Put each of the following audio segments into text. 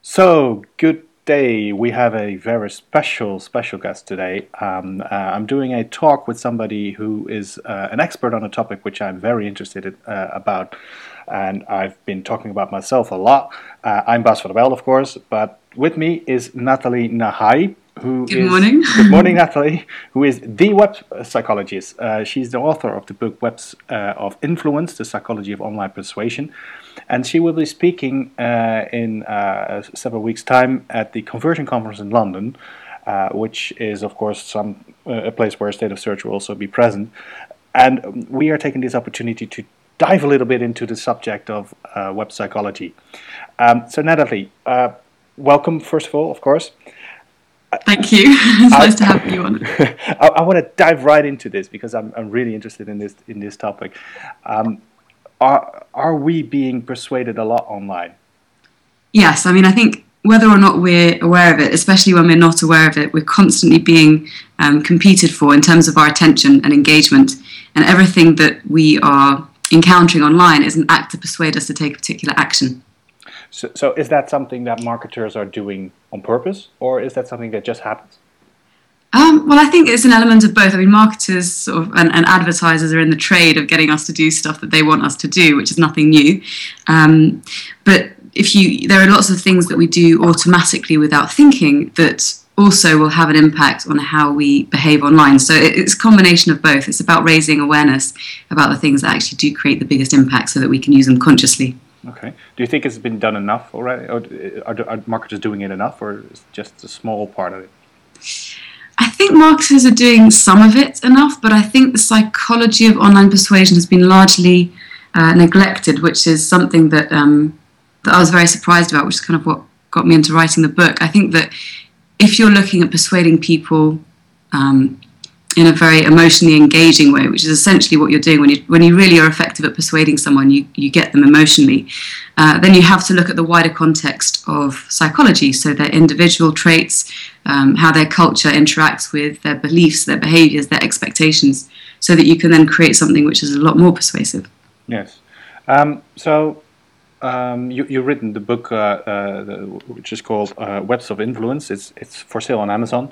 So, good day. We have a very special guest today. I'm doing a talk with somebody who is an expert on a topic which I'm very interested about, and I've been talking about myself a lot. I'm Bas van der Wel, of course, but with me is Nathalie Nahai, who Good is morning. good morning, Natalie, who is the web psychologist. She's the author of the book Webs of Influence: The Psychology of Online Persuasion, and she will be speaking in several weeks' time at the Conversion Conference in London, which is, of course, a place where State of Search will also be present. And we are taking this opportunity to dive a little bit into the subject of web psychology. So, Natalie, welcome, first of all, of course. Thank you. It's nice to have you on. I want to dive right into this because I'm really interested in this topic. Are we being persuaded a lot online? Yes, I think whether or not we're aware of it, especially when we're not aware of it, we're constantly being competed for in terms of our attention and engagement. And everything that we are encountering online is an act to persuade us to take a particular action. So is that something that marketers are doing on purpose, or is that something that just happens? Well, I think it's an element of both. Marketers and advertisers are in the trade of getting us to do stuff that they want us to do, which is nothing new. But there are lots of things that we do automatically without thinking that also will have an impact on how we behave online. So it's a combination of both. It's about raising awareness about the things that actually do create the biggest impact so that we can use them consciously. Okay. Do you think it's been done enough already? Or are marketers doing it enough, or is it just a small part of it? I think marketers are doing some of it enough, but I think the psychology of online persuasion has been largely neglected, which is something that I was very surprised about, which is kind of what got me into writing the book. I think that if you're looking at persuading people in a very emotionally engaging way, which is essentially what you're doing when you really are effective at persuading someone, you get them emotionally. Then you have to look at the wider context of psychology, so their individual traits, how their culture interacts with their beliefs, their behaviors, their expectations, so that you can then create something which is a lot more persuasive. Yes. You've written the book, which is called Webs of Influence. It's for sale on Amazon.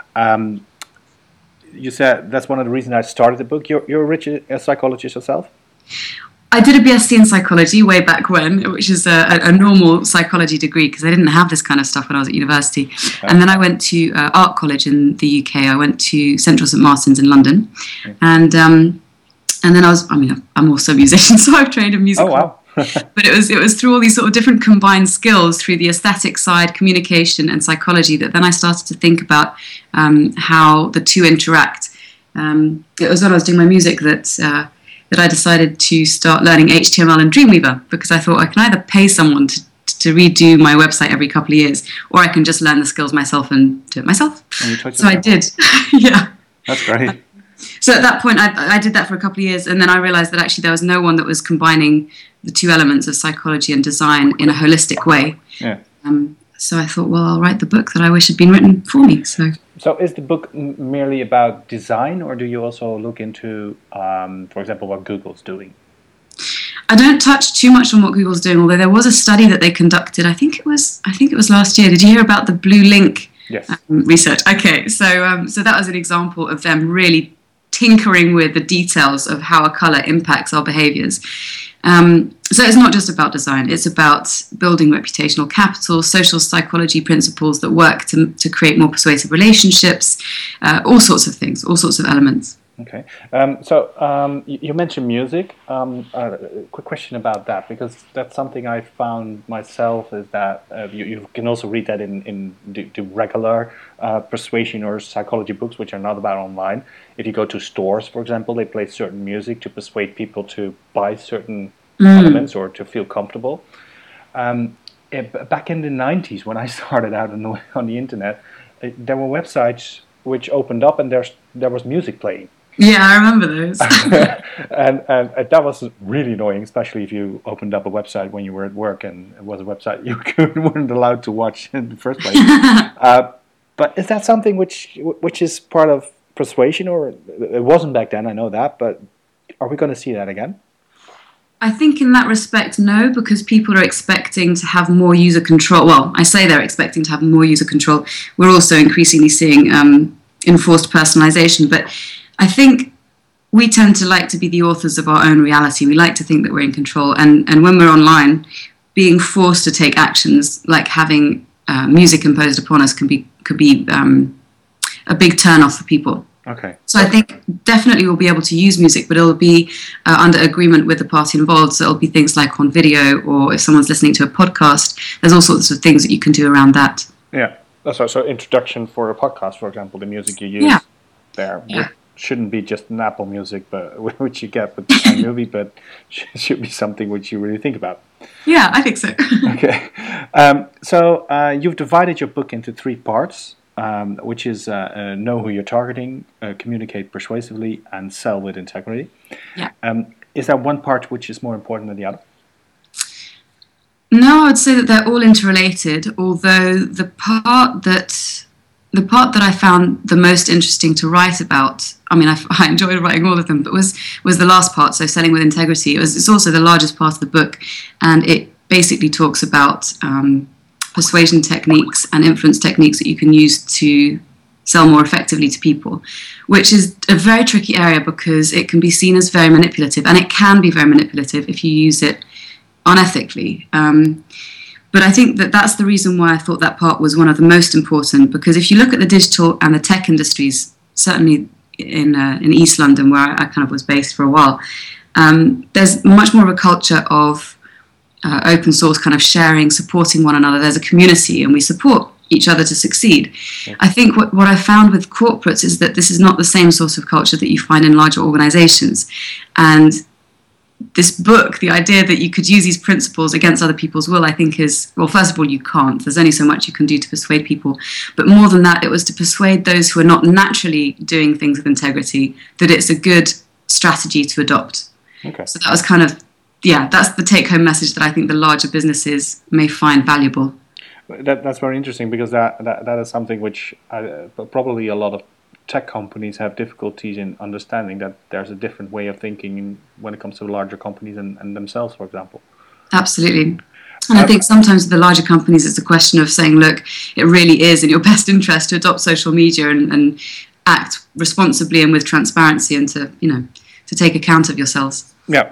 You said that's one of the reasons I started the book. You're a psychologist yourself? I did a BSc in psychology way back when, which is a normal psychology degree because I didn't have this kind of stuff when I was at university. Okay. And then I went to art college in the UK. I went to Central St Martin's in London. Okay. And then I'm also a musician, so I've trained in music. Oh, wow. But it was through all these sort of different combined skills, through the aesthetic side, communication and psychology, that then I started to think about how the two interact. It was when I was doing my music that I decided to start learning HTML and Dreamweaver, because I thought I can either pay someone to redo my website every couple of years, or I can just learn the skills myself and do it myself. So I did. Yeah. That's great. So at that point, I did that for a couple of years, and then I realized that actually there was no one that was combining the two elements of psychology and design in a holistic way. Yeah. So I thought, well, I'll write the book that I wish had been written for me. So is the book merely about design, or do you also look into, for example, what Google's doing? I don't touch too much on what Google's doing, although there was a study that they conducted. I think it was last year. Did you hear about the Blue Link? Yes. Research? Okay, so that was an example of them really tinkering with the details of how a color impacts our behaviors. So it's not just about design, it's about building reputational capital, social psychology principles that work to create more persuasive relationships, all sorts of things, all sorts of elements. Okay. You mentioned music. Quick question about that, because that's something I found myself, is that you can also read that in the regular persuasion or psychology books, which are not about online. If you go to stores, for example, they play certain music to persuade people to buy certain elements or to feel comfortable. Back in the 90s, when I started out on the internet, there were websites which opened up and there was music playing. Yeah, I remember those. and that was really annoying, especially if you opened up a website when you were at work and it was a website you weren't allowed to watch in the first place. But is that something which is part of persuasion, or it wasn't back then? I know that, but are we going to see that again? I think in that respect, no, because people are expecting to have more user control. Well, I say they're expecting to have more user control. We're also increasingly seeing enforced personalization. But I think we tend to like to be the authors of our own reality. We like to think that we're in control. And when we're online, being forced to take actions like having music imposed upon us could be a big turn off for people. Okay. So I think definitely we'll be able to use music, but it'll be under agreement with the party involved. So it'll be things like on video, or if someone's listening to a podcast, there's all sorts of things that you can do around that. Yeah. So introduction for a podcast, for example, the music you use there shouldn't be just an Apple Music, but which you get with iMovie, but should be something which you really think about. Yeah, I think so. Okay. So you've divided your book into 3 parts. Which is know who you're targeting, communicate persuasively, and sell with integrity. Yeah. Is there one part which is more important than the other? No, I'd say that they're all interrelated. Although the part that I found the most interesting to write about, I mean, I enjoyed writing all of them, but was the last part. So selling with integrity. It's also the largest part of the book, and it basically talks about persuasion techniques and influence techniques that you can use to sell more effectively to people, which is a very tricky area because it can be seen as very manipulative, and it can be very manipulative if you use it unethically. But I think that that's the reason why I thought that part was one of the most important, because if you look at the digital and the tech industries, certainly in East London, where I kind of was based for a while, there's much more of a culture of open source kind of sharing, supporting one another. There's a community and we support each other to succeed. Yeah. I think what I found with corporates is that this is not the same sort of culture that you find in larger organizations. And this book, the idea that you could use these principles against other people's will, I think is, well, first of all, you can't. There's only so much you can do to persuade people. But more than that, it was to persuade those who are not naturally doing things with integrity that it's a good strategy to adopt. Okay. So that was kind of, that's the take-home message that I think the larger businesses may find valuable. That's very interesting, because that is something which probably a lot of tech companies have difficulties in understanding, that there's a different way of thinking when it comes to larger companies and themselves, for example. Absolutely. And I think sometimes with the larger companies, it's a question of saying, look, it really is in your best interest to adopt social media and act responsibly and with transparency, and to take account of yourselves. Yeah.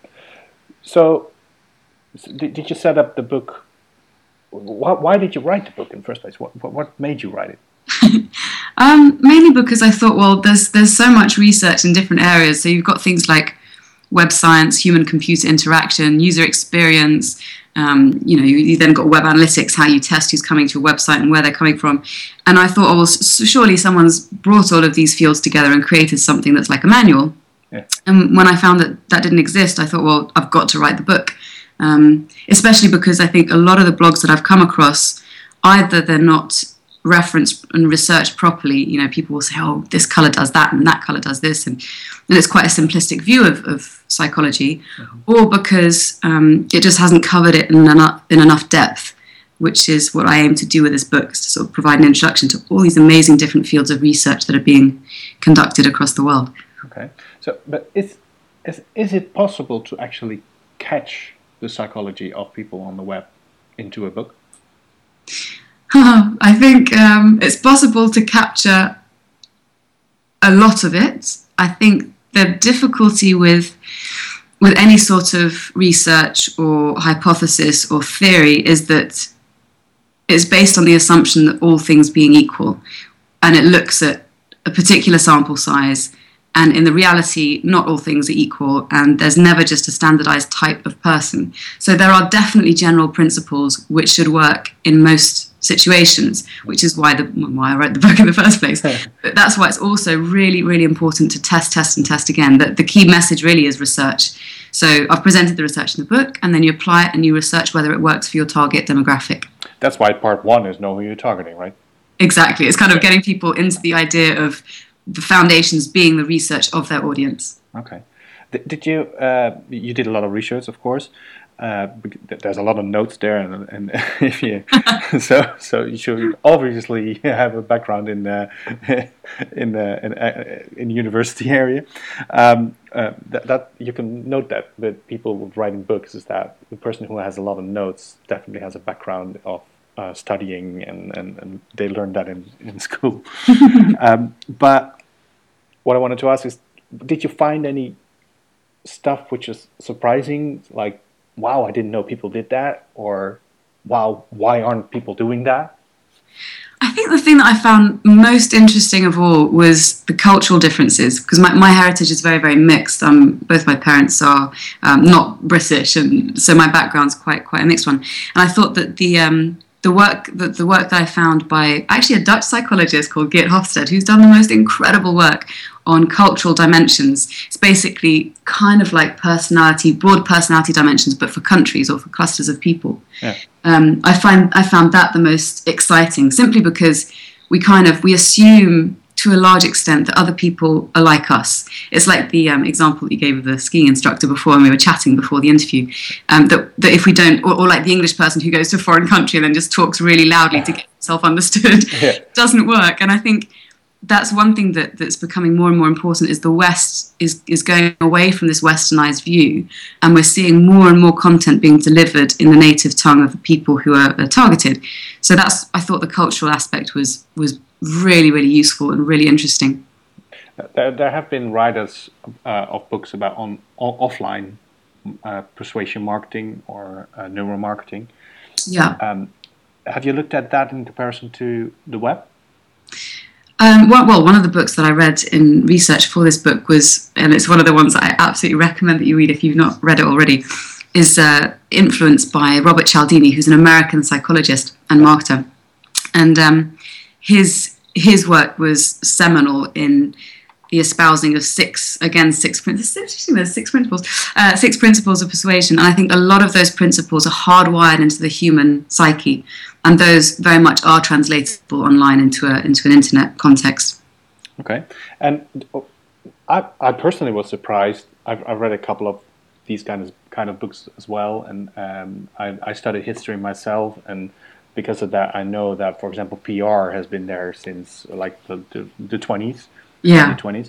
So, did you set up the book? Why did you write the book in the first place? What made you write it? Mainly because I thought, well, there's so much research in different areas. So you've got things like web science, human-computer interaction, user experience. You then got web analytics, how you test who's coming to your website and where they're coming from. And I thought, oh, well, surely someone's brought all of these fields together and created something that's like a manual. Yeah. And when I found that didn't exist, I thought, well, I've got to write the book. Especially because I think a lot of the blogs that I've come across, either they're not referenced and researched properly. People will say, oh, this color does that and that color does this. And it's quite a simplistic view of psychology. Mm-hmm. Or because it just hasn't covered it in enough depth, which is what I aim to do with this book, is to sort of provide an introduction to all these amazing different fields of research that are being conducted across the world. Okay. So, but is it possible to actually catch the psychology of people on the web into a book? I think it's possible to capture a lot of it. I think the difficulty with any sort of research or hypothesis or theory is that it's based on the assumption that all things being equal, and it looks at a particular sample size. And in the reality, not all things are equal, and there's never just a standardized type of person. So there are definitely general principles which should work in most situations, which is why I wrote the book in the first place. But that's why it's also really, really important to test and test again. That the key message really is research. So I've presented the research in the book, and then you apply it and you research whether it works for your target demographic. That's why part 1 is know who you're targeting, right? Exactly. It's kind of getting people into the idea of the foundations being the research of their audience. Okay. Did you you did a lot of research, of course. there's a lot of notes there, and if you so you should obviously have a background in in university area. That you can note that with people writing books is that the person who has a lot of notes definitely has a background of studying, and they learned that in school. But what I wanted to ask is, did you find any stuff which is surprising, like, wow, I didn't know people did that, or wow, why aren't people doing that? I think the thing that I found most interesting of all was the cultural differences, because my heritage is very, very mixed. Both my parents are not British, and so my background's quite a mixed one. And I thought that the work that I found by actually a Dutch psychologist called Geert Hofstede, who's done the most incredible work on cultural dimensions. It's basically kind of like broad personality dimensions, but for countries or for clusters of people. Yeah. I found that the most exciting, simply because we assume to a large extent that other people are like us. It's like the example that you gave of the skiing instructor before, and we were chatting before the interview, that if we don't, or like the English person who goes to a foreign country and then just talks really loudly to get himself understood, doesn't work. And I think that's one thing that's becoming more and more important, is the West is going away from this westernized view, and we're seeing more and more content being delivered in the native tongue of the people who are targeted. So I thought the cultural aspect was really, really useful and really interesting. There have been writers of books about offline persuasion marketing or neuromarketing. Yeah. Have you looked at that in comparison to the web? Well, one of the books that I read in research for this book was, and it's one of the ones that I absolutely recommend that you read if you've not read it already, is Influenced by Robert Cialdini, who's an American psychologist and marketer. And his work was seminal in the espousing of six principles of persuasion. And I think a lot of those principles are hardwired into the human psyche, and those very much are translatable online into an internet context. Okay, and I personally was surprised. I've read a couple of these kind of books as well, and I studied history myself, and because of that, I know that, for example, PR has been there since like the 20s, yeah, 20s,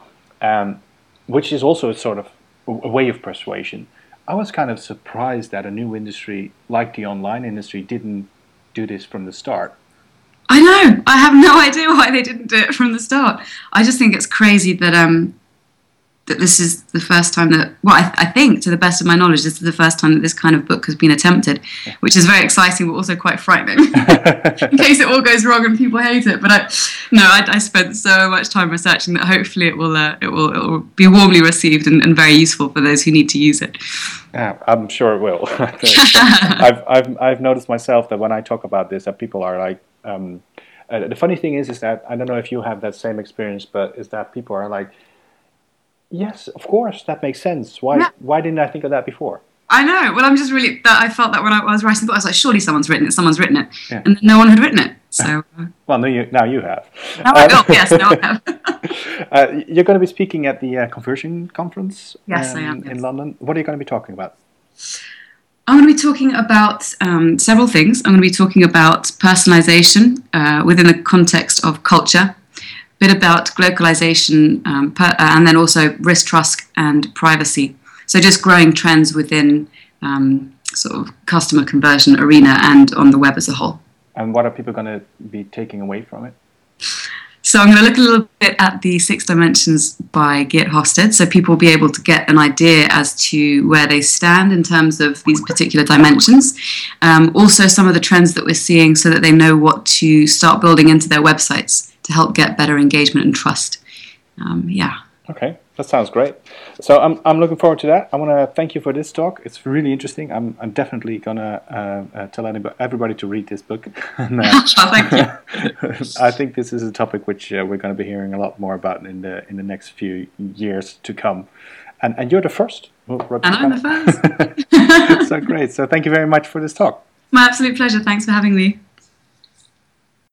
which is also a sort of a way of persuasion. I was kind of surprised that a new industry like the online industry didn't do this from the start. I know. I have no idea why they didn't do it from the start. I just think it's crazy that that this is the first time that, well, I think, to the best of my knowledge, this is the first time that this kind of book has been attempted, which is very exciting, but also quite frightening, in case it all goes wrong and people hate it. But I spent so much time researching that hopefully it will be warmly received and very useful for those who need to use it. Yeah, I'm sure it will. I've noticed myself that when I talk about this, that people are like, the funny thing is that, I don't know if you have that same experience, but is that people are like, yes, of course, that makes sense. Why didn't I think of that before? I know. Well, I'm just really, I felt that when I was writing the book, I was like, surely someone's written it. Yeah. And no one had written it. So. Well, now you have. Yes, now I have. You're going to be speaking at the Conversion Conference. Yes, I am. In London. What are you going to be talking about? I'm going to be talking about several things. I'm going to be talking about personalization within the context of culture, a bit about globalization, and then also risk, trust, and privacy. So just growing trends within sort of customer conversion arena and on the web as a whole. And what are people going to be taking away from it? So I'm going to look a little bit at the 6 dimensions by Geert Hofstede, so people will be able to get an idea as to where they stand in terms of these particular dimensions. Also some of the trends that we're seeing, so that they know what to start building into their websites to help get better engagement and trust. Okay, that sounds great. So I'm looking forward to that. I want to thank you for this talk. It's really interesting. I'm definitely gonna tell everybody to read this book. And, thank you. I think this is a topic which we're going to be hearing a lot more about in the next few years to come. And you're the first who wrote this. And I'm the first. So great. So thank you very much for this talk. My absolute pleasure. Thanks for having me.